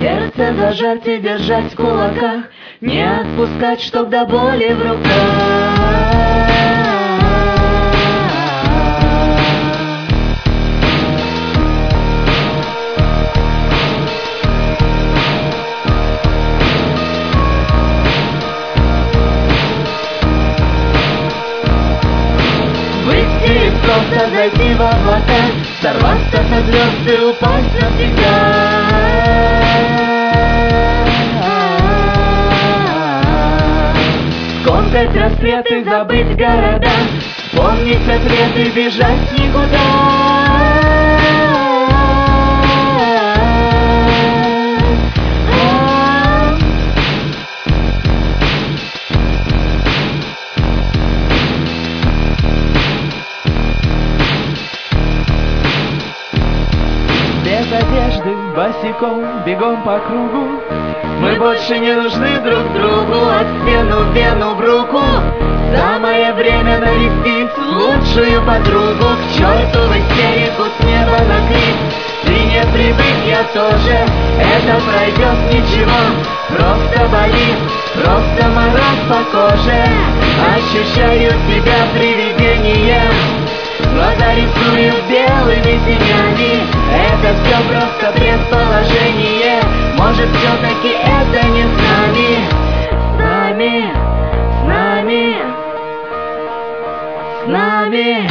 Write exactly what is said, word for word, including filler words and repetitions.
Сердце зажать и держать в кулаках, не отпускать, чтоб до боли в руках. Выйти просто зайти в облака, сорваться со звезд и упасть навсегда. Скомкать рассветы, забыть города, вспомнить ответы, бежать никуда. Без одежды, босиком, бегом по кругу, мы больше не нужны друг другу. От стену в вену в руку, самое время навестить лучшую подругу. К черту в истерику, с неба на крик, ты не привык, я тоже, это пройдет, ничего. Просто болит, просто мороз по коже. Ощущаю себя привидением, глаза рисую белыми тенями. Это все просто предположение, может, все-таки это не с нами. С нами, с нами, с нами.